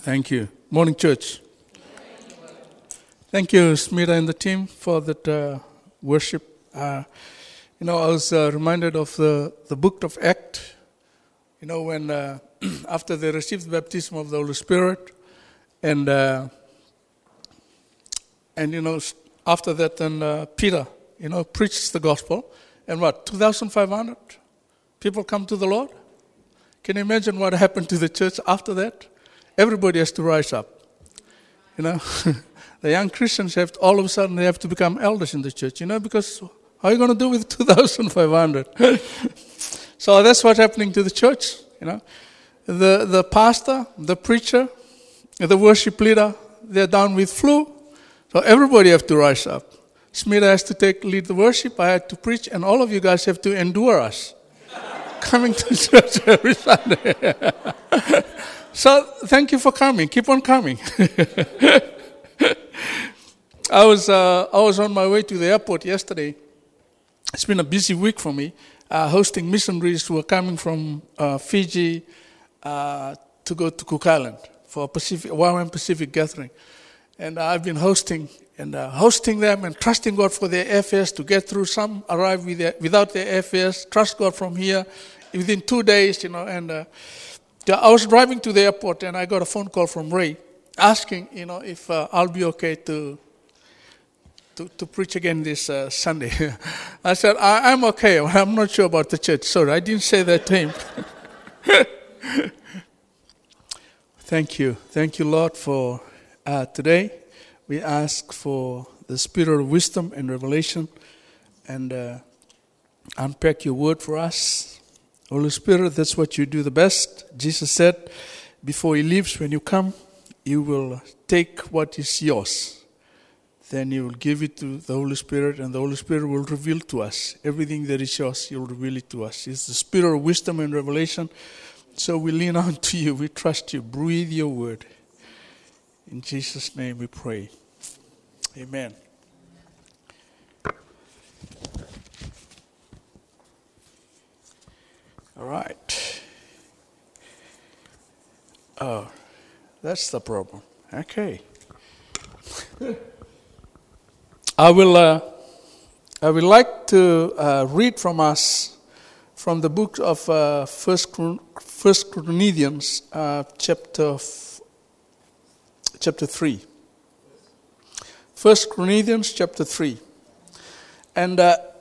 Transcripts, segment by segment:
Thank you. Morning, church. Thank you, Smita and the team, for that worship. I was reminded of the book of Acts. When after they received the baptism of the Holy Spirit, and after that, then Peter, preaches the gospel, and 2,500 people come to the Lord. Can you imagine what happened to the church after that? Everybody has to rise up. The young Christians all of a sudden they have to become elders in the church, because how are you going to do with 2,500? So that's what's happening to the church, The pastor, the preacher, the worship leader, they're down with flu. So everybody have to rise up. Smita has to lead the worship, I had to preach, and all of you guys have to endure us. Coming to church every Sunday. So thank you for coming. Keep on coming. I was on my way to the airport yesterday. It's been a busy week for me, hosting missionaries who are coming from Fiji to go to Cook Island for a YWAM Pacific gathering. And I've been hosting them and trusting God for their airfares to get through. Some arrive without their airfares. Trust God from here within 2 days, and I was driving to the airport and I got a phone call from Ray asking, if I'll be okay to preach again this Sunday. I said, I'm okay. I'm not sure about the church. Sorry, I didn't say that to him. Thank you. Thank you, Lord, for today. We ask for the spirit of wisdom and revelation and unpack your word for us. Holy Spirit, that's what you do the best. Jesus said, before he leaves, when you come, you will take what is yours. Then you will give it to the Holy Spirit, and the Holy Spirit will reveal to us everything that is yours. He will reveal it to us. It's the spirit of wisdom and revelation. So we lean on to you. We trust you. Breathe your word. In Jesus' name we pray. Amen. All right. Oh, that's the problem. Okay. I would like to read from us from the book of First Corinthians, chapter 3. 1 Corinthians chapter 3. And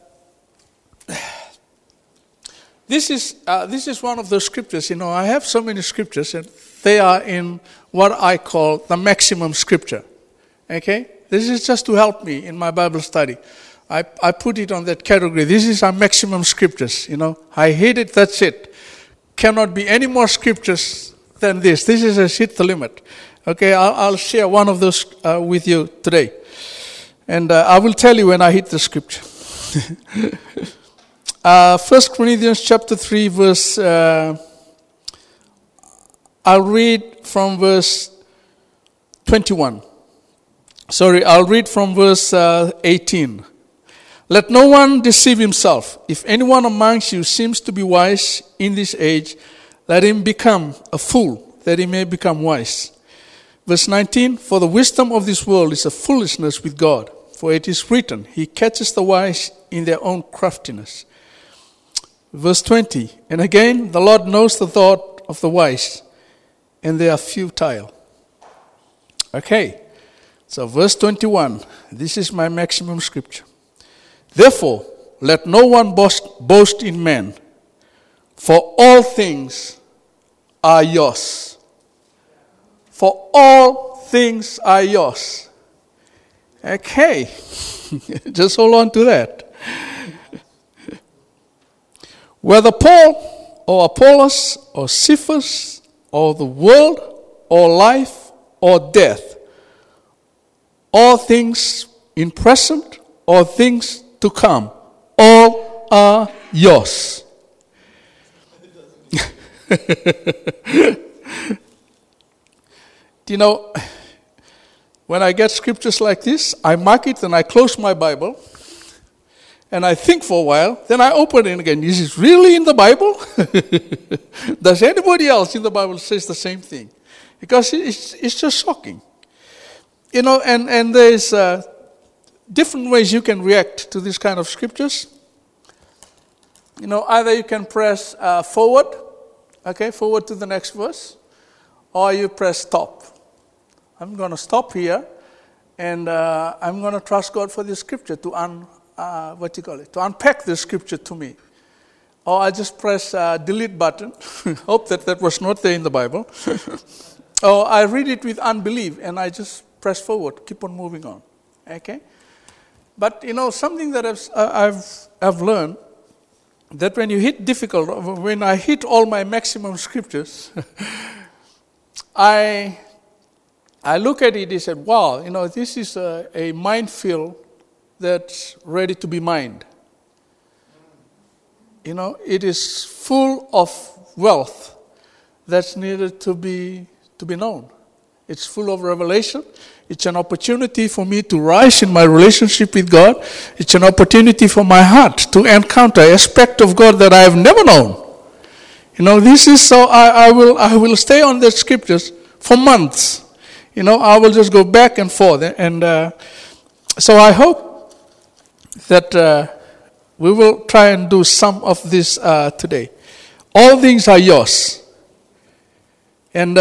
this is one of those scriptures. I have so many scriptures, and they are in what I call the maximum scripture. Okay? This is just to help me in my Bible study. I put it on that category. This is our maximum scriptures. I hit it, that's it. Cannot be any more scriptures than this. This is hit the limit. Okay, I'll share one of those with you today. And I will tell you when I hit the scripture. 1 Corinthians chapter 3 verse, I'll read from verse 21. Sorry, I'll read from verse 18. Let no one deceive himself. If anyone amongst you seems to be wise in this age, let him become a fool, that he may become wise. Verse 19, for the wisdom of this world is a foolishness with God. For it is written, he catches the wise in their own craftiness. Verse 20, and again, the Lord knows the thought of the wise, and they are futile. Okay, so verse 21, this is my maximum scripture. Therefore, let no one boast in man, for all things are yours. For all things are yours. Okay, just hold on to that. Whether Paul or Apollos or Cephas or the world or life or death, all things in present or things to come, all are yours. When I get scriptures like this, I mark it and I close my Bible and I think for a while, then I open it again. Is this really in the Bible? Does anybody else in the Bible says the same thing? Because it's just shocking. And there's different ways you can react to this kind of scriptures. Either you can press forward to the next verse, or you press stop. I'm going to stop here, and I'm going to trust God for this scripture to unpack the scripture to me. Or I just press delete button. Hope that was not there in the Bible. Or I read it with unbelief, and I just press forward, keep on moving on. Okay? But something that I've learned, that when you hit difficult, when I hit all my maximum scriptures, I look at it and said, wow, this is a minefield that's ready to be mined. It is full of wealth that's needed to be known. It's full of revelation. It's an opportunity for me to rise in my relationship with God. It's an opportunity for my heart to encounter an aspect of God that I have never known. This is so I will stay on the scriptures for months. I will just go back and forth. And so I hope that we will try and do some of this today. All things are yours. And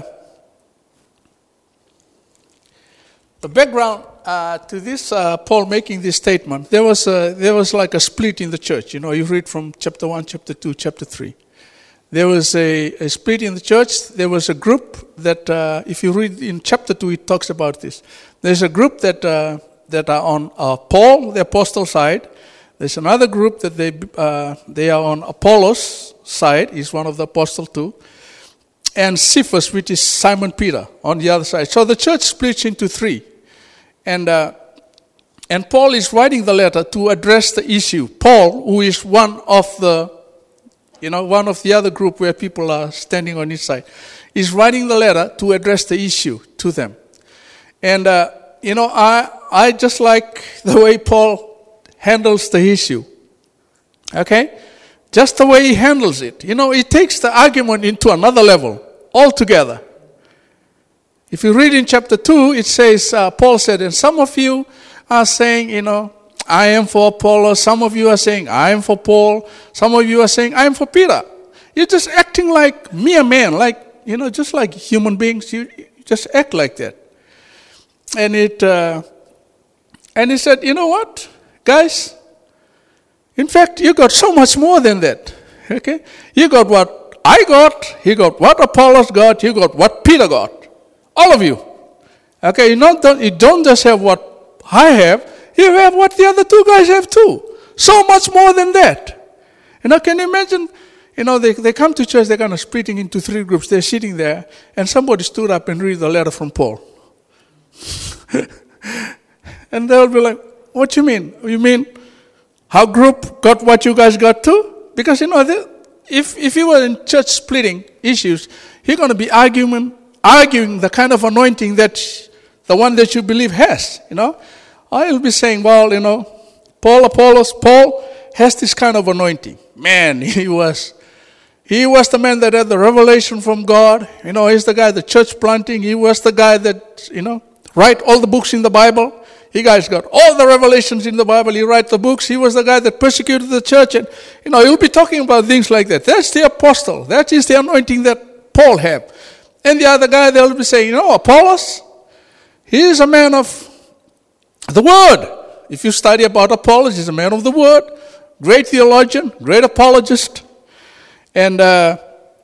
the background to this, Paul making this statement, there was like a split in the church. You read from chapter 1, chapter 2, chapter 3. There was a split in the church. There was a group that, if you read in chapter 2, it talks about this. There's a group that are on Paul, the apostle side. There's another group that they are on Apollos' side. He's one of the apostles too. And Cephas, which is Simon Peter, on the other side. So the church splits into three. And Paul is writing the letter to address the issue. Paul, who is one of the other group where people are standing on his side, is writing the letter to address the issue to them. And, I just like the way Paul handles the issue. Okay? Just the way he handles it. It takes the argument into another level altogether. If you read in chapter 2, it says, Paul said, and some of you are saying, I am for Apollos. Some of you are saying, I am for Paul. Some of you are saying, I am for Peter. You're just acting like mere men, just like human beings. You just act like that. And he said, you know what, guys? In fact, you got so much more than that. Okay? You got what I got. You got what Apollos got. You got what Peter got. All of you. Okay? You don't just have what I have. You have what the other two guys have too. So much more than that. Can you imagine? They come to church. They're kind of splitting into three groups. They're sitting there, and somebody stood up and read the letter from Paul. And they'll be like, what you mean? You mean our group got what you guys got too? Because, if you were in church splitting issues, you're going to be arguing the kind of anointing that the one that you believe has, Or you'll be saying, well, Paul has this kind of anointing. Man, he was the man that had the revelation from God. He's the guy, the church planting. He was the guy that, write all the books in the Bible. He guys got all the revelations in the Bible. He write the books. He was the guy that persecuted the church. And, he'll be talking about things like that. That's the apostle. That is the anointing that Paul had. And the other guy, they'll be saying, Apollos, he is a man of the Word. If you study about Apollos, he's a man of the Word. Great theologian, great apologist, and a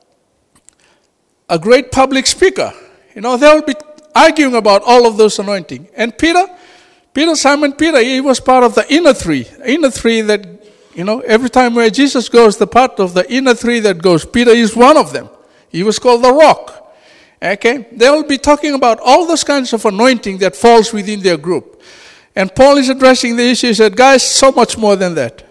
great public speaker. They'll be arguing about all of those anointing. And Simon Peter, he was part of the inner three. Inner three that, every time where Jesus goes, the part of the inner three that goes, Peter is one of them. He was called the Rock. Okay? They'll be talking about all those kinds of anointing that falls within their group. And Paul is addressing the issue. He said, guys, so much more than that.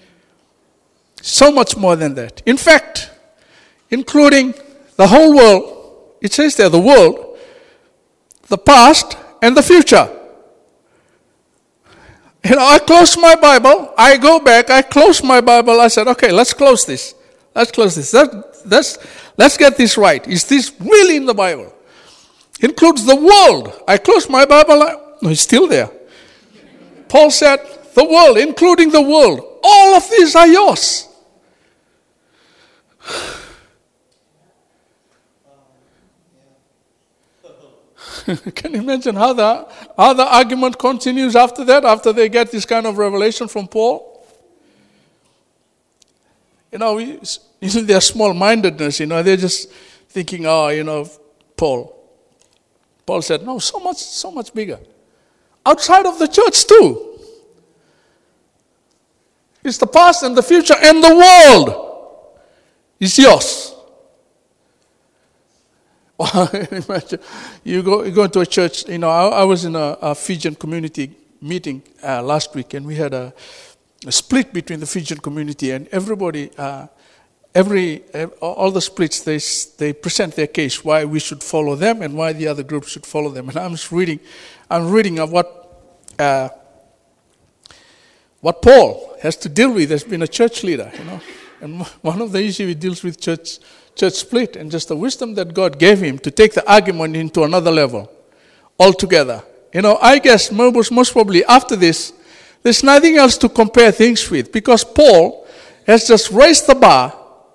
So much more than that. In fact, including the whole world, it says there, the world, the past, and the future. I close my Bible, I go back, I close my Bible, I said, okay, let's close this. Let's get this right. Is this really in the Bible? includes the world. I closed my Bible. No, it's still there. Paul said, the world, including the world. All of these are yours. Can you imagine how the argument continues after that, after they get this kind of revelation from Paul? Isn't their small-mindedness, they're just thinking, Paul. Paul said, no, so much bigger. Outside of the church too. It's the past and the future and the world is yours. Imagine, you go into a church. I was in a Fijian community meeting last week, and we had a split between the Fijian community, and everybody, all the splits, they present their case why we should follow them and why the other group should follow them. And I'm reading of what Paul has to deal with as being a church leader, and one of the issues he deals with church split, and just the wisdom that God gave him to take the argument into another level altogether. I guess most probably after this, there's nothing else to compare things with, because Paul has just raised the bar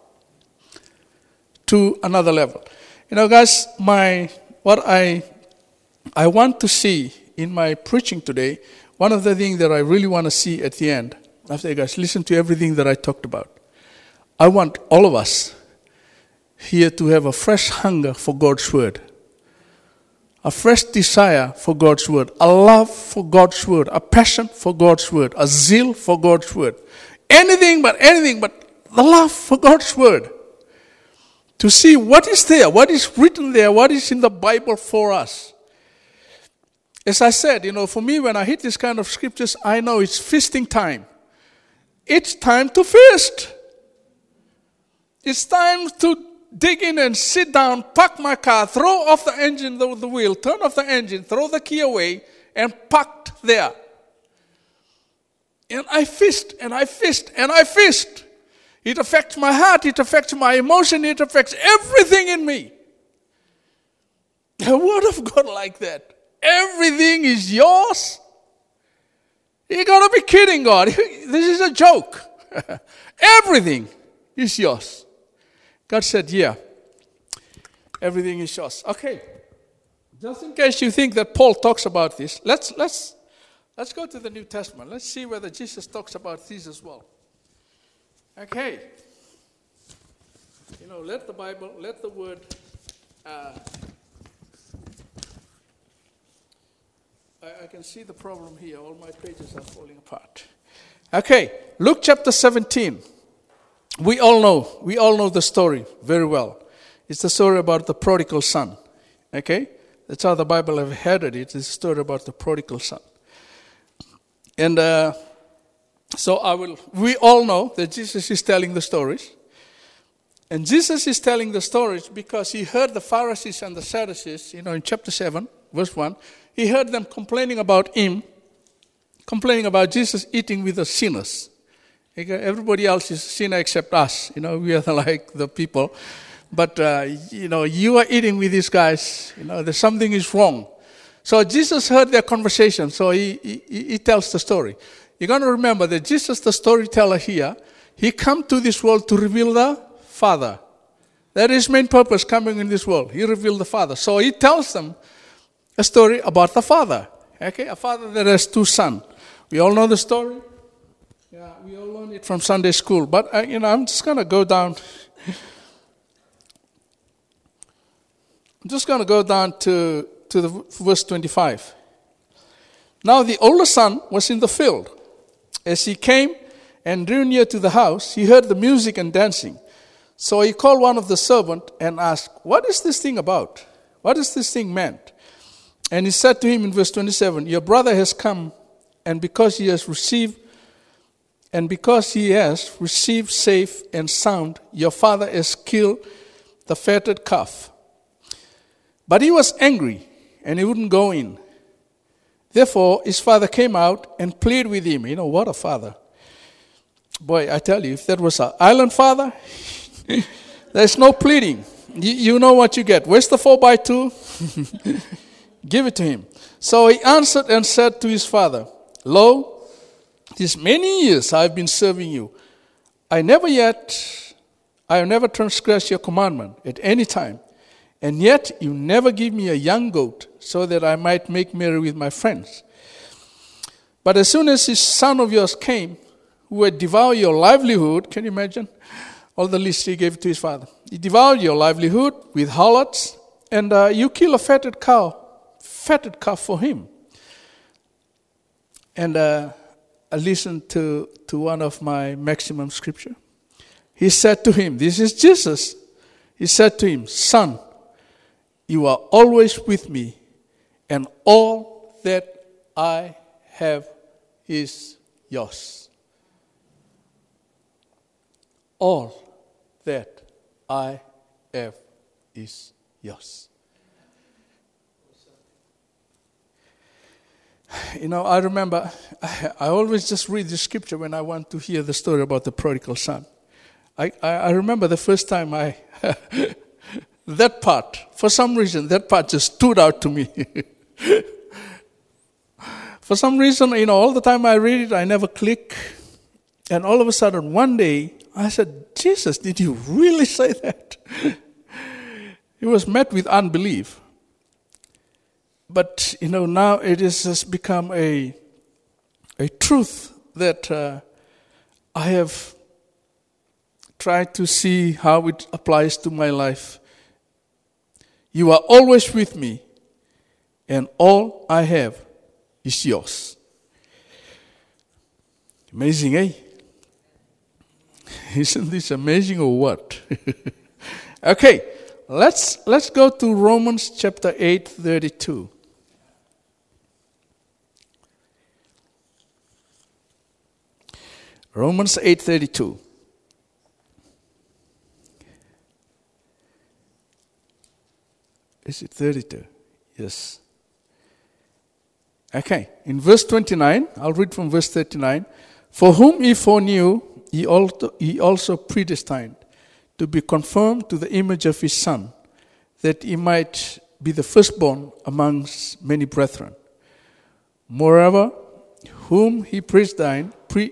to another level. Guys, what I want to see in my preaching today, one of the things that I really want to see at the end, after you guys listen to everything that I talked about, I want all of us here to have a fresh hunger for God's word, a fresh desire for God's word, a love for God's word, a passion for God's word, a zeal for God's word. Anything but the love for God's word. To see what is there, what is written there, what is in the Bible for us. As I said, for me, when I hit this kind of scriptures, I know it's feasting time. It's time to feast. It's time to dig in and sit down, park my car, throw off the engine, the wheel, turn off the engine, throw the key away, and parked there. And I feast, and I feast, and I feast. It affects my heart, it affects my emotion, it affects everything in me. The word of God like that. Everything is yours. You got to be kidding God. This is a joke. Everything is yours. God said, yeah, everything is yours. Okay, just in case you think that Paul talks about this, let's go to the New Testament. Let's see whether Jesus talks about this as well. Okay, let the Bible, let the word, I can see the problem here. All my pages are falling apart. Okay, Luke chapter 17. We all know the story very well. It's the story about the prodigal son. Okay? That's how the Bible have headed it. It's a story about the prodigal son. And we all know that Jesus is telling the stories. And Jesus is telling the stories because he heard the Pharisees and the Sadducees, in chapter 7, verse 1, he heard them complaining about Jesus eating with the sinners. Everybody else is a sinner except us. We are like the people. But, you are eating with these guys. There's something is wrong. So Jesus heard their conversation. So he tells the story. You're going to remember that Jesus, the storyteller here, he come to this world to reveal the Father. That is his main purpose coming in this world. He revealed the Father. So he tells them a story about the Father. Okay, a father that has two sons. We all know the story. Yeah, we all learned it from Sunday school. But, I'm just going to go down. I'm just going to go down to the verse 25. Now the older son was in the field. As he came and drew near to the house, he heard the music and dancing. So he called one of the servants and asked, what is this thing about? What is this thing meant? And he said to him in verse 27, your brother has come, and because he has received safe and sound, your father has killed the fatted calf. But he was angry, and he wouldn't go in. Therefore, his father came out and pleaded with him. What a father. Boy, I tell you, if that was an island father, there's no pleading. You know what you get. Where's the 4x2? Give it to him. So he answered and said to his father, Lo, these many years I have been serving you. I have never transgressed your commandment at any time. And yet you never give me a young goat so that I might make merry with my friends. But as soon as this son of yours came, who had devoured your livelihood, can you imagine? All the list he gave to his father. He devoured your livelihood with harlots, and you kill a fatted calf for him. And I listened to one of my maximum scripture. He said to him, this is Jesus. He said to him, Son, you are always with me, and all that I have is yours. All that I have is yours. You know, I remember, I always just read the scripture when I want to hear the story about the prodigal son. I remember the first time that part, for some reason, that part just stood out to me. For some reason, you know, all the time I read it, I never click. And all of a sudden, one day, I said, Jesus, did you really say that? He was met with unbelief. But, you know, now it has become a truth that I have tried to see how it applies to my life. You are always with me, and all I have is yours. Amazing, eh? Isn't this amazing or what? Okay, let's go to Romans chapter 8:32. Romans 8:32. Is it 32? Yes. Okay, in verse 29, I'll read from verse 39. For whom he foreknew, he also predestined to be conformed to the image of his Son, that he might be the firstborn amongst many brethren. Moreover, whom he predestined,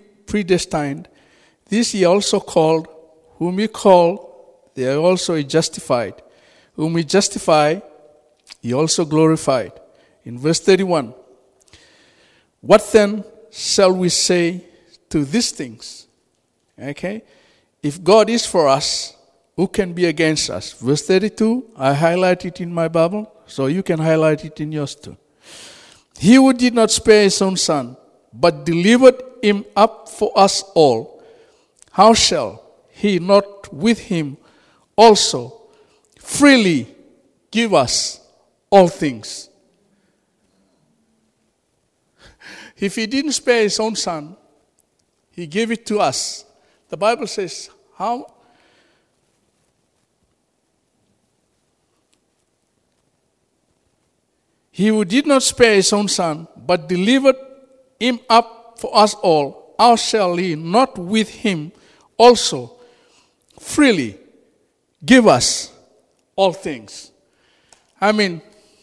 this he also called. Whom he called, they are also justified. Whom he justified, he also glorified. In verse 31, what then shall we say to these things? Okay, if God is for us, who can be against us? Verse 32, I highlight it in my Bible, so you can highlight it in yours too. He who did not spare his own son, but delivered him up for us all, how shall he not with him also freely give us all things? If he didn't spare his own son, he gave it to us. The Bible says, how? He who did not spare his own son, but delivered him up for us all, how shall he not with him also freely give us all things? I mean,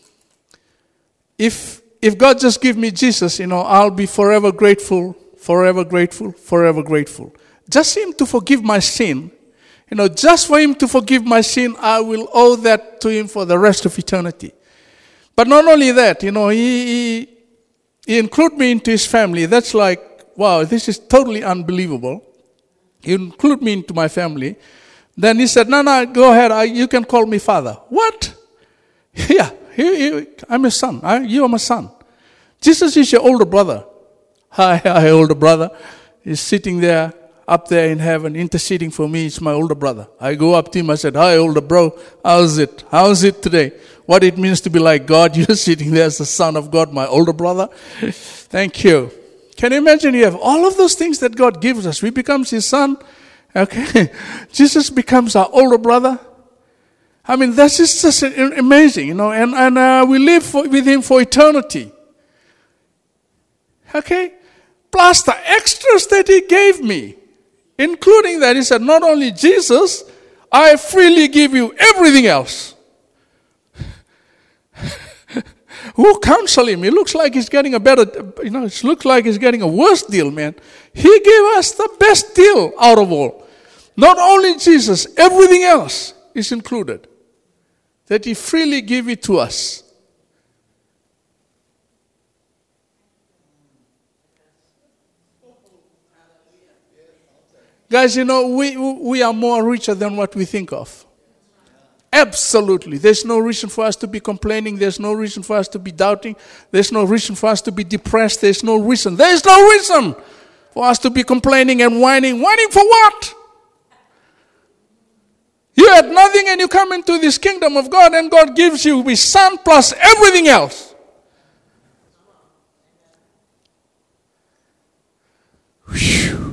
if God just give me Jesus, you know, I'll be forever grateful, forever grateful, forever grateful. Just him to forgive my sin, you know, just for him to forgive my sin, I will owe that to him for the rest of eternity. But not only that, you know, he include me into his family. That's like, wow, this is totally unbelievable. He include me into my family. Then he said, no, go ahead, you can call me father. What? Yeah, I'm your son. You are my son. Jesus is your older brother. Hi, older brother. He's sitting there, up there in heaven, interceding for me. It's my older brother. I go up to him, I said, hi, older bro, how's it? How's it today? What it means to be like God. You're sitting there as the son of God, my older brother. Thank you. Can you imagine you have all of those things that God gives us? We become his son. Okay. Jesus becomes our older brother. I mean, that's just amazing, you know, and we live with him for eternity. Okay? Plus the extras that he gave me, including that he said, not only Jesus, I freely give you everything else. Who counsel him? It looks like he's getting a better, it looks like he's getting a worse deal, man. He gave us the best deal out of all. Not only Jesus, everything else is included. That he freely gave it to us. Guys, we are more richer than what we think of. Absolutely. There's no reason for us to be complaining. There's no reason for us to be doubting. There's no reason for us to be depressed. There's no reason for us to be complaining and whining. Whining for what? You had nothing and you come into this kingdom of God and God gives you His Son plus everything else. Whew.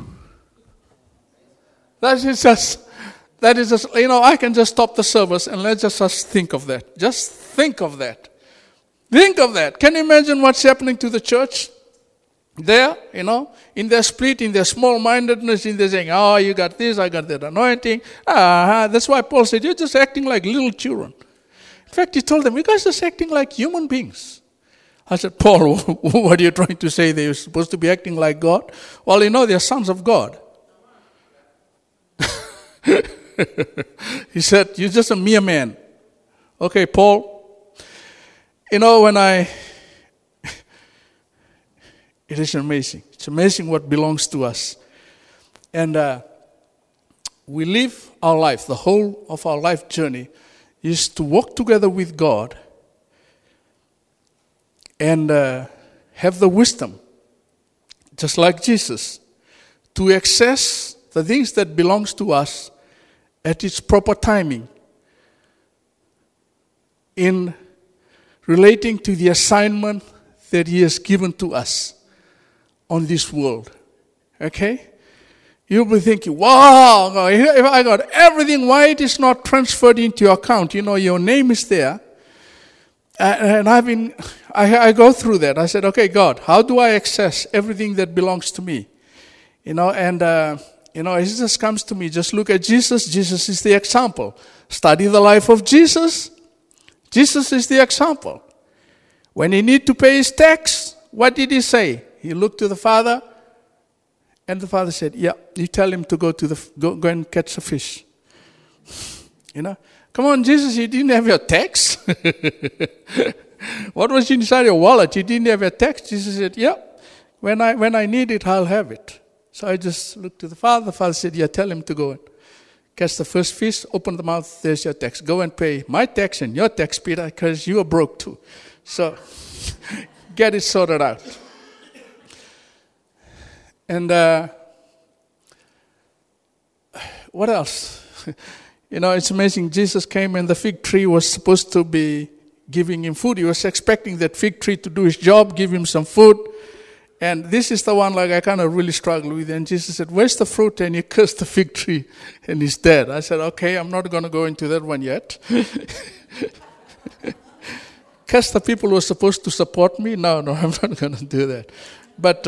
That is just, I can just stop the service and let's just think of that. Just think of that. Think of that. Can you imagine what's happening to the church? There, in their split, in their small-mindedness, in their saying, oh, you got this, I got that anointing. That's why Paul said, you're just acting like little children. In fact, he told them, you guys are just acting like human beings. I said, Paul, what are you trying to say? They're supposed to be acting like God? Well, they're sons of God. He said, you're just a mere man. Okay, Paul, it is amazing. It's amazing what belongs to us. And we live our life, the whole of our life journey is to walk together with God and have the wisdom, just like Jesus, to access the things that belongs to us at its proper timing in relating to the assignment that He has given to us on this world. Okay? You'll be thinking, wow, if I got everything, why it is not transferred into your account? Your name is there. And I go through that. I said, okay, God, how do I access everything that belongs to me? It just comes to me. Just look at Jesus. Jesus is the example. Study the life of Jesus. Jesus is the example. When he needed to pay his tax, what did he say? He looked to the Father, and the Father said, yeah, you tell him to go and catch a fish. Come on, Jesus, you didn't have your tax? What was inside your wallet? You didn't have your tax? Jesus said, yeah, when I need it, I'll have it. So I just looked to the Father. The Father said, yeah, tell him to go and catch the first fish, open the mouth, there's your tax. Go and pay my tax and your tax, Peter, because you are broke too. So get it sorted out. And what else? It's amazing. Jesus came and the fig tree was supposed to be giving him food. He was expecting that fig tree to do his job, give him some food. And this is the one I kind of really struggle with. And Jesus said, where's the fruit? And he cursed the fig tree and he's dead. I said, okay, I'm not going to go into that one yet. Curse the people who are supposed to support me? No, I'm not going to do that. But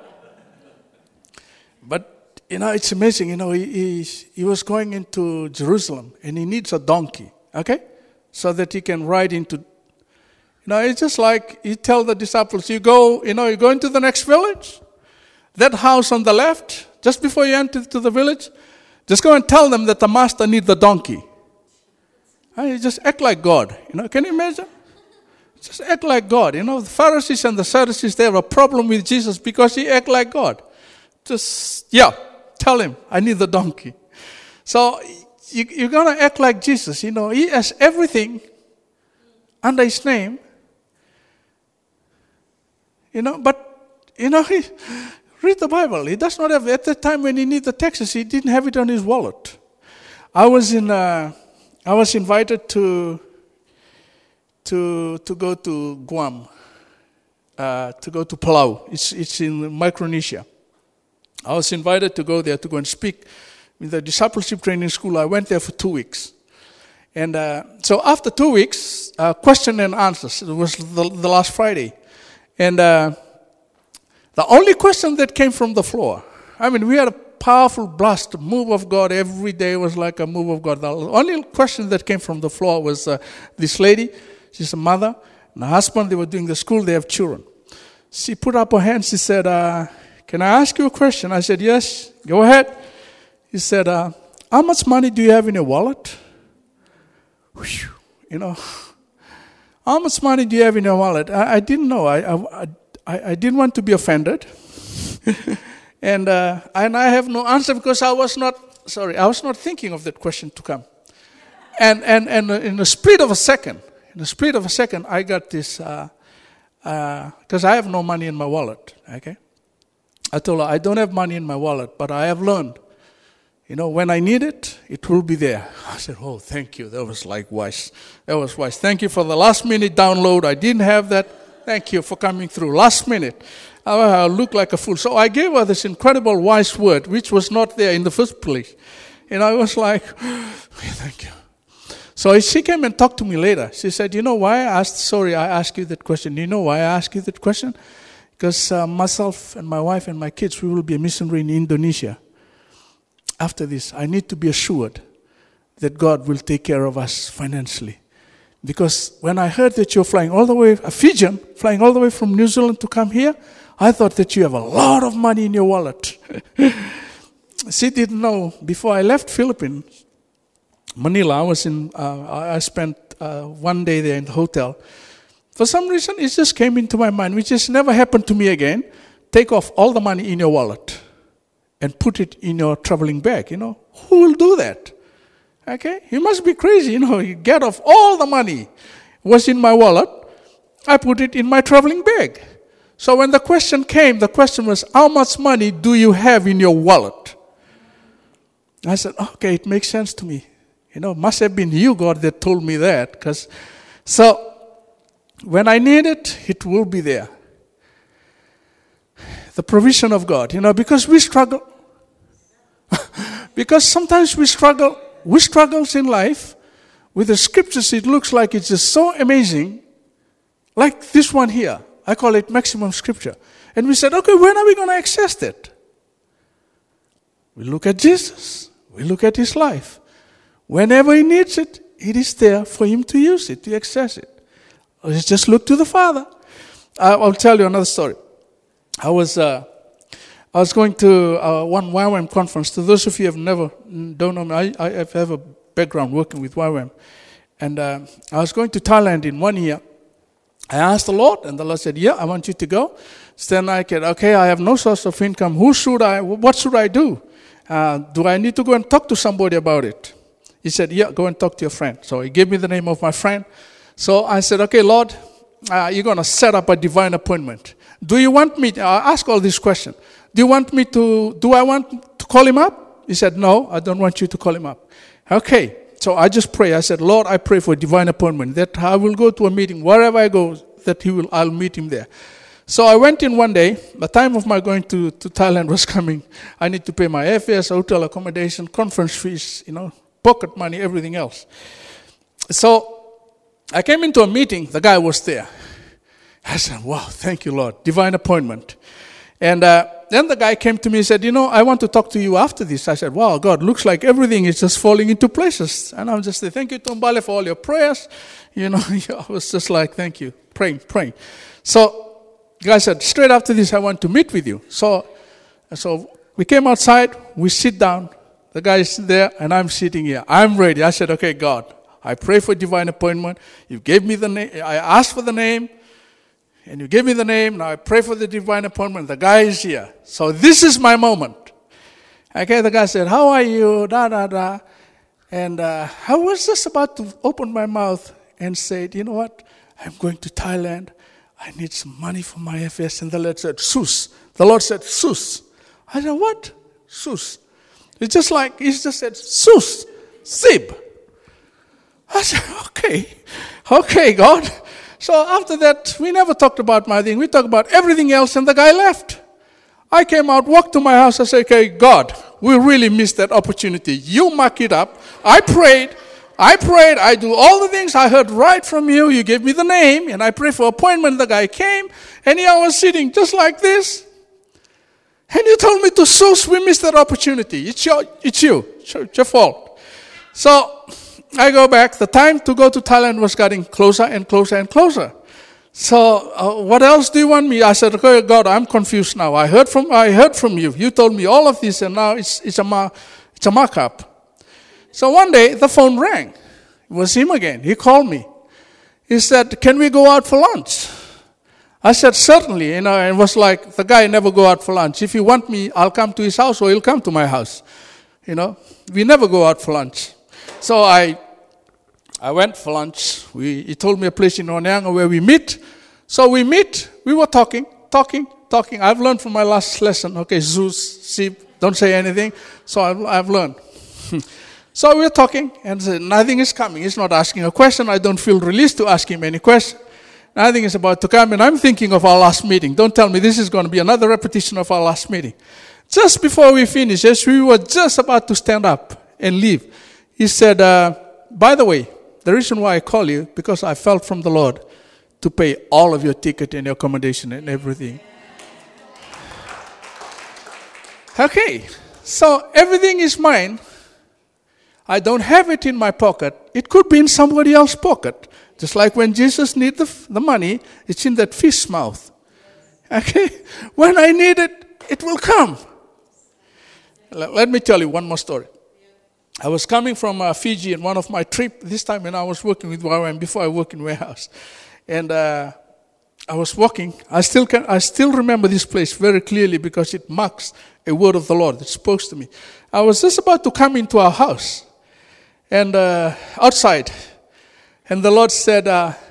it's amazing. He was going into Jerusalem and he needs a donkey, okay? So that he can ride into. It's just like you tell the disciples, you go into the next village, that house on the left, just before you enter to the village, just go and tell them that the master needs the donkey. And you just act like God. Can you imagine? Just act like God. The Pharisees and the Sadducees, they have a problem with Jesus because he act like God. Tell him, I need the donkey. So you're going to act like Jesus. He has everything under his name. Read the Bible. He does not have, at the time when he needed the taxes, he didn't have it on his wallet. I was invited to go to Guam, to go to Palau. It's in Micronesia. I was invited to go there to go and speak in the discipleship training school. I went there for 2 weeks. And so after 2 weeks, question and answers. It was the last Friday. And the only question that came from the floor, we had powerful blast, move of God. Every day was like a move of God. The only question that came from the floor was this lady. She's a mother. And her husband, they were doing the school. They have children. She put up her hand. She said, can I ask you a question? I said, yes, go ahead. He said, how much money do you have in your wallet? Whew, you know, how much money do you have in your wallet? I didn't know. I didn't want to be offended. and I have no answer because I was not thinking of that question to come. And in the split of a second, I got this, because I have no money in my wallet, okay? I told her, I don't have money in my wallet, but I have learned, when I need it, it will be there. I said, oh, thank you. That was wise. That was wise. Thank you for the last minute download. I didn't have that. Thank you for coming through. Last minute. I look like a fool. So I gave her this incredible wise word, which was not there in the first place. And I was like, thank you. So she came and talked to me later. She said, you know why I asked you that question. You know why I asked you that question? Because myself and my wife and my kids, we will be a missionary in Indonesia. After this, I need to be assured that God will take care of us financially. Because when I heard that you're flying all the way, a Fijian, flying all the way from New Zealand to come here, I thought that you have a lot of money in your wallet. She didn't know. Before I left Philippines, Manila, I spent 1 day there in the hotel. For some reason, it just came into my mind, which has never happened to me again. Take off all the money in your wallet and put it in your traveling bag. Who will do that? Okay? You must be crazy. You get off all the money was in my wallet. I put it in my traveling bag. So when the question came, the question was, how much money do you have in your wallet? I said, okay, it makes sense to me. Must have been you, God, that told me that. So when I need it, it will be there. The provision of God, because we struggle. Because sometimes we struggle in life. With the scriptures, it looks like it's just so amazing. Like this one here. I call it maximum scripture. And we said, okay, when are we going to access that? We look at Jesus. We look at his life. Whenever he needs it, it is there for him to use it, to access it. Let's just look to the Father. I'll tell you another story. I was going to one YWAM conference. To those of you who don't know me, I have a background working with YWAM. And I was going to Thailand in 1 year. I asked the Lord, and the Lord said, yeah, I want you to go. So then I said, okay, I have no source of income. What should I do? Do I need to go and talk to somebody about it? He said, yeah, go and talk to your friend. So he gave me the name of my friend. So I said, okay, Lord, you're going to set up a divine appointment. Do you want me, I ask all these questions. Do I want to call him up? He said, no, I don't want you to call him up. Okay, so I just pray. I said, Lord, I pray for a divine appointment, that I will go to a meeting, wherever I go, that I'll meet him there. So I went in one day. The time of my going to Thailand was coming. I need to pay my airfares, hotel accommodation, conference fees, pocket money, everything else. So I came into a meeting. The guy was there. I said, wow, thank you, Lord. Divine appointment. And then the guy came to me and said, I want to talk to you after this. I said, wow, God, looks like everything is just falling into places. And I'm just saying, thank you, Tombale, for all your prayers. I was just like, thank you, praying. So the guy said, straight after this, I want to meet with you. So we came outside, we sit down. The guy is there, and I'm sitting here. I'm ready. I said, okay, God, I pray for divine appointment. You gave me the name. I asked for the name. And you gave me the name. Now I pray for the divine appointment. The guy is here. So this is my moment. Okay, the guy said, how are you? And I was just about to open my mouth and say, you know what? I'm going to Thailand. I need some money for my affairs. And the Lord said, Sus. The Lord said, Sus. I said, what? Sus. It's just like, he just said, Sus. Sib. I said, okay, God. So after that, we never talked about my thing. We talked about everything else, and the guy left. I came out, walked to my house. I said, okay, God, we really missed that opportunity. You muck it up. I prayed. I do all the things I heard right from you. You gave me the name, and I prayed for appointment. The guy came, and here I was sitting just like this. And you told me to sow, so we missed that opportunity. It's you. It's your fault. So I go back. The time to go to Thailand was getting closer and closer and closer. So what else do you want me? I said, okay, God, I'm confused now. I heard from you. You told me all of this, and now it's a markup. So one day the phone rang. It was him again. He called me. He said, can we go out for lunch? I said, certainly. And it was like, the guy never go out for lunch. If you want me, I'll come to his house or he'll come to my house. We never go out for lunch. So I went for lunch. He told me a place in Onyango where we meet. So we meet. We were talking. I've learned from my last lesson. Okay, Zeus, sheep, don't say anything. So I've learned. So we were talking, and nothing is coming. He's not asking a question. I don't feel released to ask him any question. Nothing is about to come, and I'm thinking of our last meeting. Don't tell me this is going to be another repetition of our last meeting. Just before we finished, as we were just about to stand up and leave, he said, by the way, the reason why I call you, because I felt from the Lord to pay all of your ticket and your accommodation and everything. Okay, so everything is mine. I don't have it in my pocket. It could be in somebody else's pocket. Just like when Jesus needed the money, it's in that fish's mouth. Okay? When I need it, it will come. Let me tell you one more story. I was coming from Fiji in one of my trips, this time when I was working with YWAM, before I worked in warehouse. And I was walking. I still remember this place very clearly because it marks a word of the Lord that spoke to me. I was just about to come into our house. And outside, and the Lord said,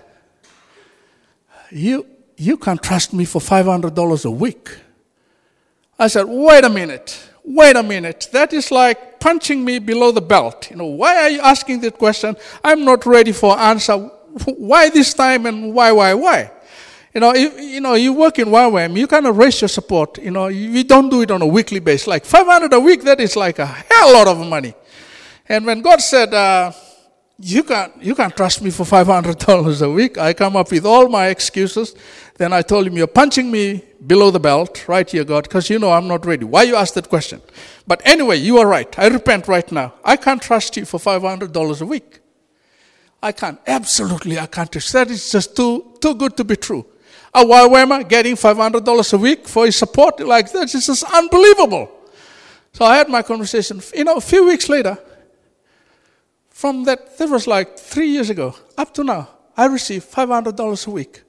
you can't trust me for $500 a week. I said, wait a minute. That is like punching me below the belt. Why are you asking that question? I'm not ready for answer. Why this time and why? You work in YWAM, you kind of raise your support. We don't do it on a weekly basis. Like $500 a week, that is like a hell lot of money. And when God said, you can't trust me for $500 a week, I come up with all my excuses. Then I told him, you're punching me below the belt, right here, God, because I'm not ready. Why you ask that question? But anyway, you are right. I repent right now. I can't trust you for $500 a week. I can't. Absolutely, I can't trust. That is just too good to be true. A YWAMer getting $500 a week for his support like that is just unbelievable. So I had my conversation. A few weeks later, from that was like 3 years ago, up to now, I receive $500 a week.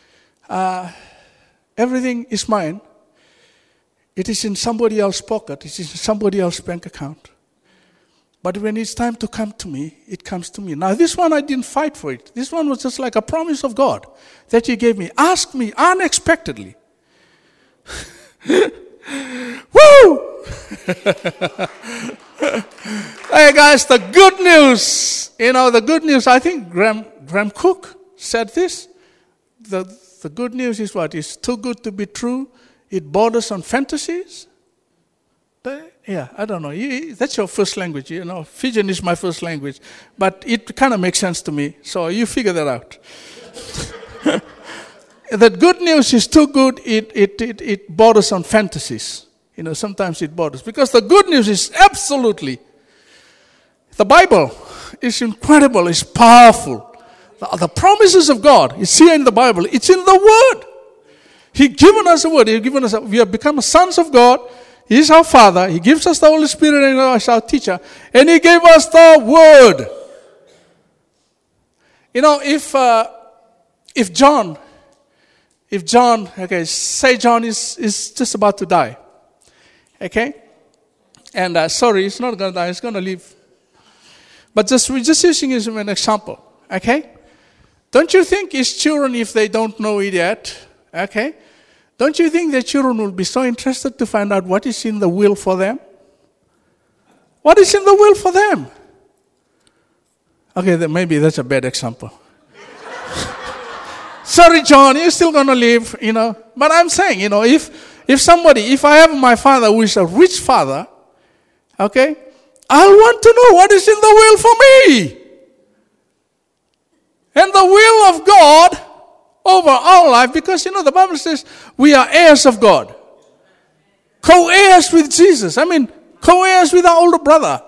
Everything is mine. It is in somebody else's pocket. It is in somebody else's bank account. But when it's time to come to me, it comes to me. Now, this one, I didn't fight for it. This one was just like a promise of God that He gave me. Ask me unexpectedly. Woo! Hey guys, the good news. The good news, I think Graham Cook said this. The good news is what? It's too good to be true. It borders on fantasies. I don't know. That's your first language. Fijian is my first language. But it kind of makes sense to me. So you figure that out. The good news is too good. It borders on fantasies. Sometimes it borders. Because the good news is absolutely, the Bible is incredible, it's powerful. The promises of God is here in the Bible. It's in the Word. He's given us a Word. We have become sons of God. He is our Father. He gives us the Holy Spirit as our teacher. And He gave us the Word. If John, say John is just about to die. Okay? And sorry, he's not going to die. He's going to live. But we're just using him as an example. Okay? Don't you think his children, if they don't know it yet, okay? Don't you think the children will be so interested to find out what is in the will for them? What is in the will for them? Okay, maybe that's a bad example. Sorry, John, you're still going to live, But I'm saying, if I have my father who is a rich father, okay, I'll want to know what is in the will for me. And the will of God over our life, because, the Bible says we are heirs of God. Co-heirs with Jesus. I mean, co-heirs with our older brother.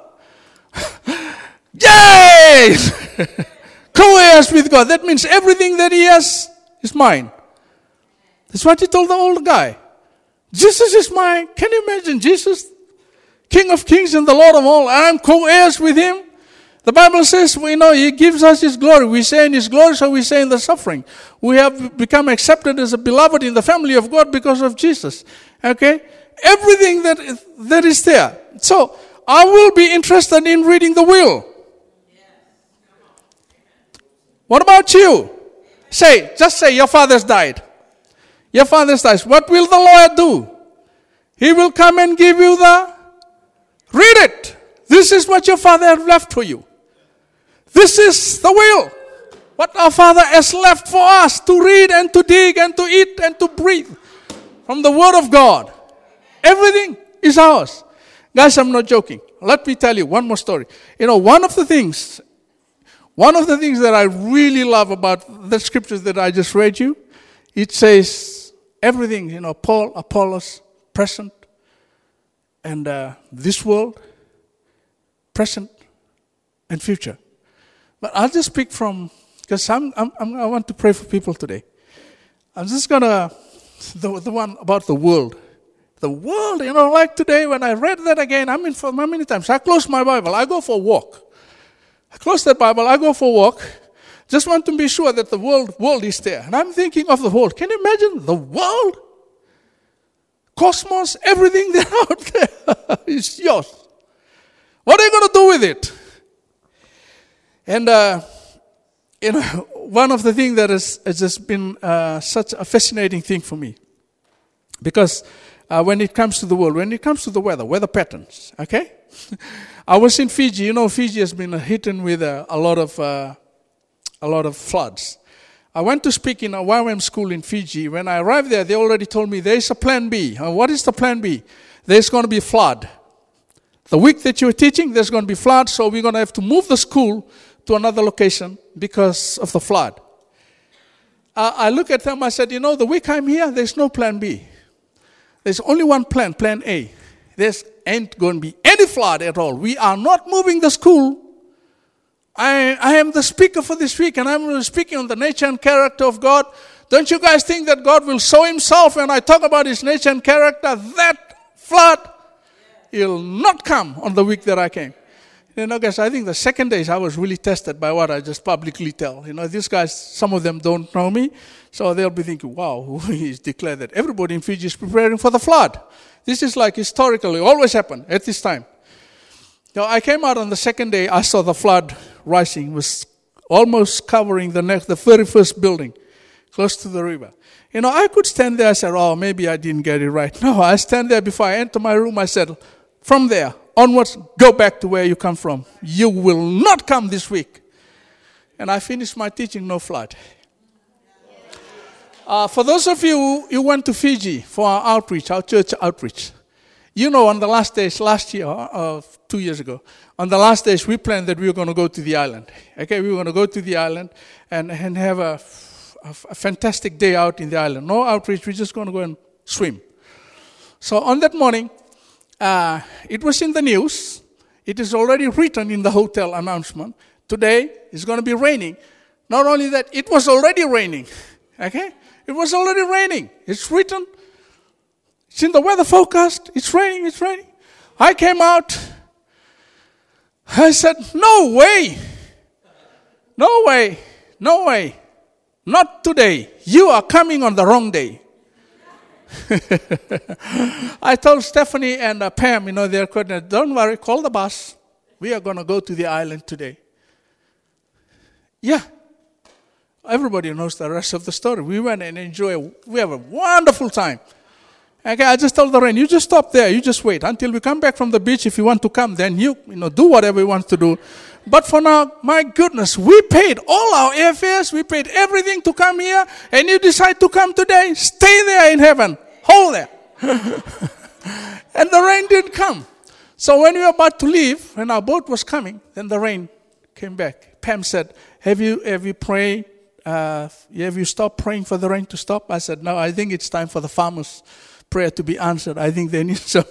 Yay! Co-heirs with God. That means everything that he has is mine. That's what he told the old guy. Jesus is mine. Can you imagine Jesus, King of kings and the Lord of all? I'm co-heirs with him. The Bible says, we know he gives us his glory. We say in his glory, so we say in the suffering. We have become accepted as a beloved in the family of God because of Jesus. Okay? Everything that is there. So, I will be interested in reading the will. What about you? Just say, your father's died. Your father's died. What will the lawyer do? He will come and give you read it. This is what your father has left for you. This is the will. What our Father has left for us to read and to dig and to eat and to breathe from the Word of God. Everything is ours. Guys, I'm not joking. Let me tell you one more story. One of the things that I really love about the scriptures that I just read you, it says everything, Paul, Apollos, present, and this world, present, and future. But I'll just speak because I want to pray for people today. I'm just going to, the one about the world. The world, like today when I read that again, for many times, I close my Bible, I go for a walk. I close that Bible, I go for a walk. Just want to be sure that the world is there. And I'm thinking of the world. Can you imagine the world? Cosmos, everything there out there is yours. What are you going to do with it? And, one of the things that has just been such a fascinating thing for me. Because when it comes to the world, when it comes to the weather patterns, okay? I was in Fiji. Fiji has been hit with a lot of floods. I went to speak in a YWAM school in Fiji. When I arrived there, they already told me there is a plan B. What is the plan B? There's going to be a flood. The week that you're teaching, there's going to be flood, so we're going to have to move the school to another location because of the flood. I look at them, I said, the week I'm here, there's no plan B. There's only one plan A. There ain't going to be any flood at all. We are not moving the school. I am the speaker for this week, and I'm speaking on the nature and character of God. Don't you guys think that God will show himself when I talk about his nature and character? That flood, he'll not come on the week that I came. Guys, I think the second days I was really tested by what I just publicly tell. These guys, some of them don't know me, so they'll be thinking, wow, he's declared that everybody in Fiji is preparing for the flood. This is like historically, always happened at this time. I came out on the second day, I saw the flood rising, was almost covering the 31st building, close to the river. I could stand there, I said, oh, maybe I didn't get it right. No, I stand there before I enter my room, I said, from there onwards, go back to where you come from. You will not come this week. And I finished my teaching, no flood. For those of you who went to Fiji for our outreach, our church outreach, on the last days, last year, 2 years ago, on the last days, we planned that we were going to go to the island. Okay, we were going to go to the island and have a fantastic day out in the island. No outreach, we're just going to go and swim. So on that morning, it was in the news. It is already written in the hotel announcement. Today, it's going to be raining. Not only that, it was already raining. Okay? It was already raining. It's written. It's in the weather forecast. It's raining. I came out. I said, no way. Not today. You are coming on the wrong day. I told Stephanie and Pam, their coordinator, don't worry, call the bus. We are going to go to the island today. Yeah. Everybody knows the rest of the story. We went and we have a wonderful time. Okay, I just told the rain, you just stop there, you just wait until we come back from the beach. If you want to come, then you do whatever you want to do. But for now, my goodness, we paid all our airfares, we paid everything to come here, and you decide to come today, stay there in heaven, hold there. And the rain didn't come. So when we were about to leave, when our boat was coming, then the rain came back. Pam said, have you prayed? Have you stopped praying for the rain to stop? I said, no, I think it's time for the farmers prayer to be answered. I think they need some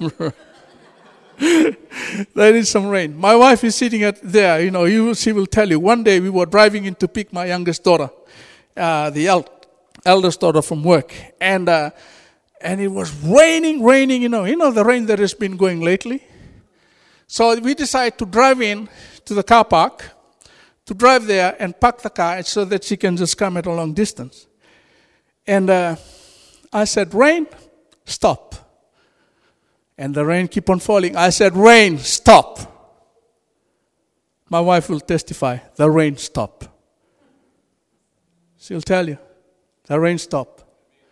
there is some rain. My wife is sitting there. She will tell you. One day we were driving in to pick my youngest daughter, the eldest daughter from work, and it was raining. The rain that has been going lately. So we decided to drive in to the car park, to drive there and park the car so that she can just come at a long distance. And I said, "Rain, stop." And the rain keep on falling. I said, "Rain, stop." My wife will testify. The rain stopped. She'll tell you. The rain stopped.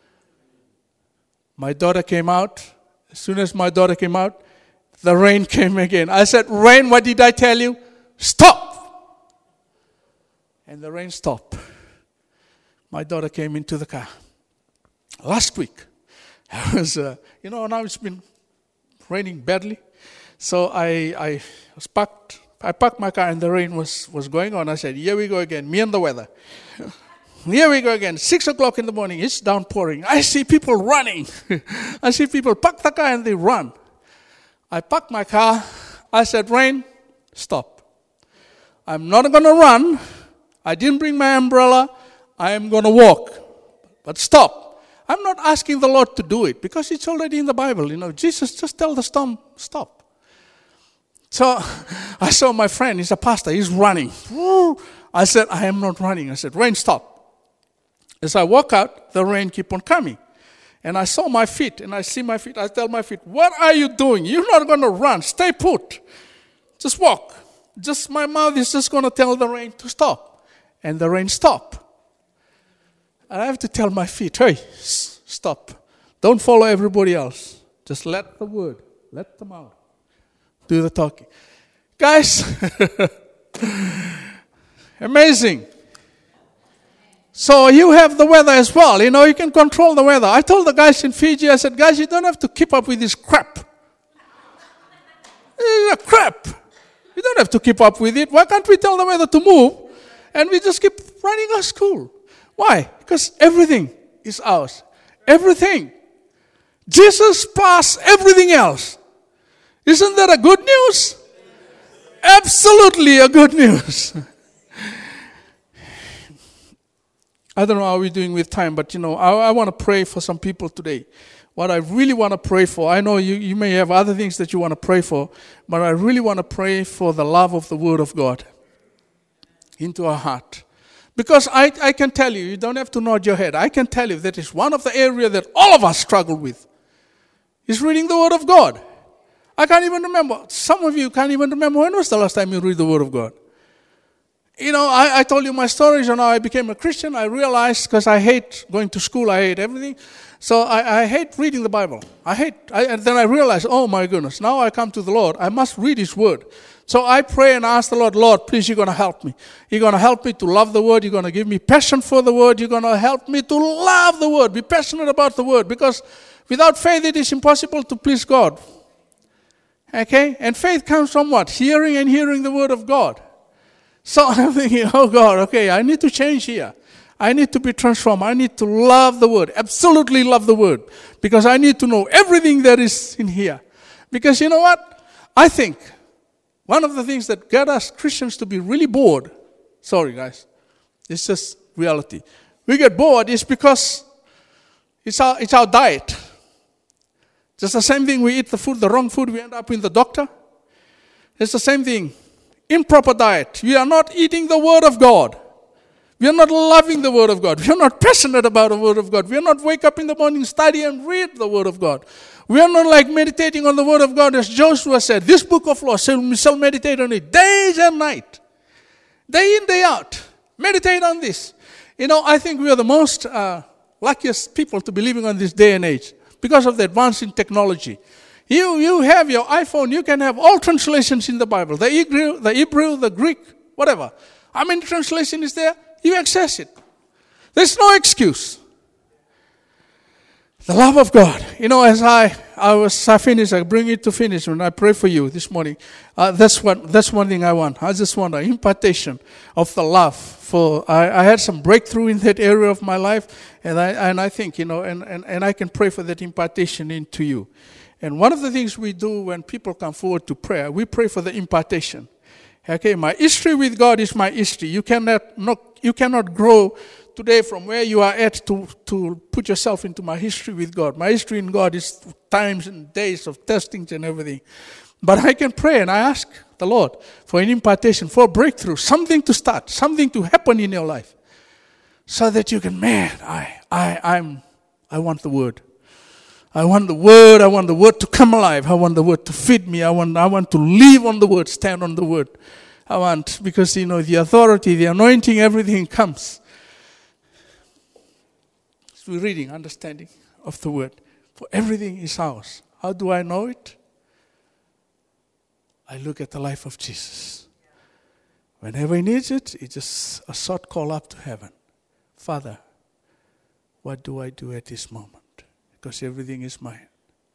My daughter came out. As soon as my daughter came out, the rain came again. I said, "Rain, what did I tell you? Stop." And the rain stopped. My daughter came into the car. Last week, I was, now it's been raining badly. So I parked my car and the rain was going on. I said, "Here we go again, me and the weather." Here we go again, 6 o'clock in the morning, it's downpouring. I see people running. I see people park the car and they run. I parked my car. I said, "Rain, stop. I'm not going to run. I didn't bring my umbrella. I am going to walk. But stop." I'm not asking the Lord to do it because it's already in the Bible. Jesus just tell the storm, stop. So I saw my friend, he's a pastor, he's running. I said, "I am not running." I said, "Rain, stop." As I walk out, the rain keep on coming. And I saw my feet, and I see my feet. I tell my feet, "What are you doing? You're not going to run. Stay put. Just walk." Just my mouth is just going to tell the rain to stop. And the rain stopped. I have to tell my feet, "Hey, stop. Don't follow everybody else. Just let the word, let the mouth do the talking." Guys, amazing. So you have the weather as well. You can control the weather. I told the guys in Fiji, I said, "Guys, you don't have to keep up with this crap. It's crap. You don't have to keep up with it. Why can't we tell the weather to move and we just keep running our school?" Why? Because everything is ours. Everything. Jesus plus everything else. Isn't that a good news? Absolutely a good news. I don't know how we're doing with time, but I want to pray for some people today. What I really want to pray for, I know you may have other things that you want to pray for, but I really want to pray for the love of the Word of God into our heart. Because I can tell you don't have to nod your head. I can tell you that is one of the areas that all of us struggle with, is reading the Word of God. I can't even remember. Some of you can't even remember when was the last time you read the Word of God. I told you my stories on how I became a Christian. I realized, because I hate going to school, I hate everything. So I hate reading the Bible. And then I realized, oh my goodness, now I come to the Lord, I must read His Word. So I pray and ask the Lord, "Lord, please, you're going to help me. You're going to help me to love the Word. You're going to give me passion for the Word. You're going to help me to love the Word, be passionate about the Word. Because without faith, it is impossible to please God." Okay? And faith comes from what? Hearing and hearing the Word of God. So I'm thinking, oh God, okay, I need to change here. I need to be transformed. I need to love the Word. Absolutely love the Word. Because I need to know everything that is in here. Because you know what? I think one of the things that get us Christians to be really bored, sorry guys, it's just reality. We get bored is because it's our diet. Just the same thing, we eat the wrong food, we end up in the doctor. It's the same thing. Improper diet. We are not eating the Word of God. We are not loving the Word of God. We are not passionate about the Word of God. We are not wake up in the morning, study and read the Word of God. We are not like meditating on the Word of God as Joshua said. This book of law shall meditate on it days and night. Day in, day out. Meditate on this. I think we are the most luckiest people to be living on this day and age because of the advance in technology. You have your iPhone, you can have all translations in the Bible. The Hebrew, the Greek, whatever. How many translation is there? You access it. There's no excuse. The love of God. As I finish, I bring it to finish when I pray for you this morning. That's one thing I want. I just want an impartation of the love. For I had some breakthrough in that area of my life, and I think, and I can pray for that impartation into you. And one of the things we do when people come forward to prayer, we pray for the impartation. Okay, my history with God is my history. You cannot grow today from where you are at to put yourself into my history with God. My history in God is times and days of testings and everything. But I can pray and I ask the Lord for an impartation, for a breakthrough, something to start, something to happen in your life. So that you can, I want the word. I want the word. I want the word to come alive. I want the word to feed me. I want to live on the word, stand on the word. Because the authority, the anointing, everything comes. So we're reading, understanding of the word. For everything is ours. How do I know it? I look at the life of Jesus. Whenever he needs it, it's just a short call up to heaven. Father, what do I do at this moment? Because everything is mine.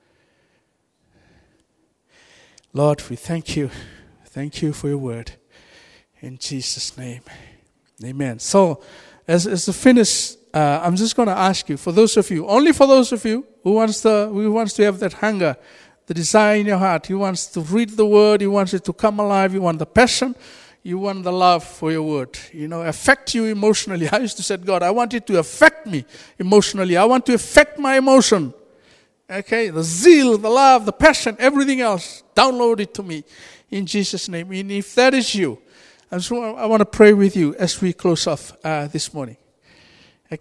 Lord, we thank you. Thank you for your word. In Jesus' name. Amen. So, as a finish, I'm just going to ask you, only for those of you who wants to have that hunger, the desire in your heart. You wants to read the word. You want it to come alive. You want the passion. You want the love for your word. Affect you emotionally. I used to say, God, I want it to affect me emotionally. I want to affect my emotion. Okay, the zeal, the love, the passion, everything else. Download it to me in Jesus' name. And if that is you, I want to pray with you as we close off this morning.